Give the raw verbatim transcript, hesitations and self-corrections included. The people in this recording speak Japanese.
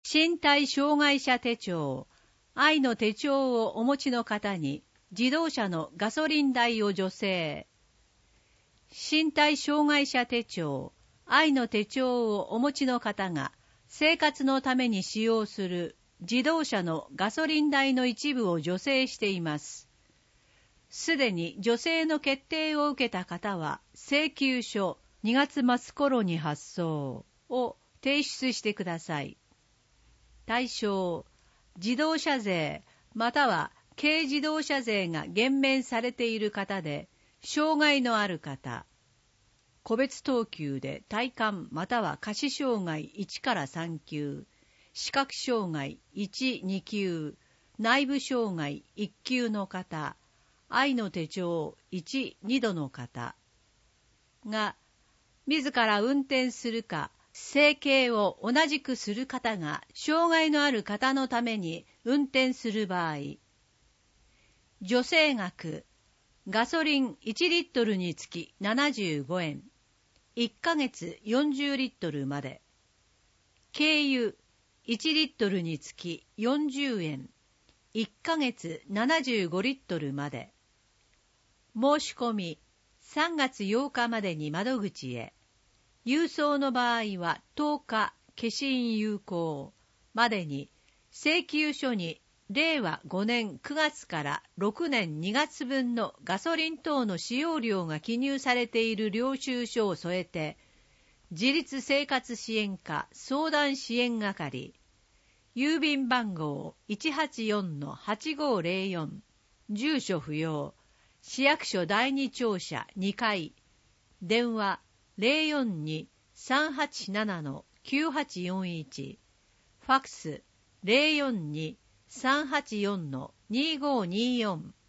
身体障害者手帳、愛の手帳をお持ちの方に自動車のガソリン代を助成。身体障害者手帳、愛の手帳をお持ちの方が生活のために使用する自動車のガソリン代の一部を助成しています。すでに助成の決定を受けた方は請求書にがつ末頃に発送を提出してください。対象、自動車税または軽自動車税が減免されている方で、障害のある方、個別等級で体幹または下肢障害いちからさん級、視覚障害いち、に級、内部障害いっ級の方、愛の手帳いち、にどの方が、自ら運転するか、生計を同じくする方が障害のある方のために運転する場合、助成額、ガソリンいちリットルにつきななじゅうごえん、いっかげつよんじゅうリットルまで、軽油いちリットルにつきよんじゅうえん、いっかげつななじゅうごリットルまで。申し込みさんがつようかまでに窓口へ。郵送の場合はとおか消印有効までに、請求書にれいわごねんくがつからろくねんにがつぶんのガソリン等の使用量が記入されている領収書を添えて、自立生活支援課相談支援係、郵便番号 いちはちよんのはちごぜろよん、住所不要、市役所だいに庁舎にかい、電話 ゼロよんに さんはちななのきゅうはちよんいち、ファックス ゼロよんに さんはちよんのにごによん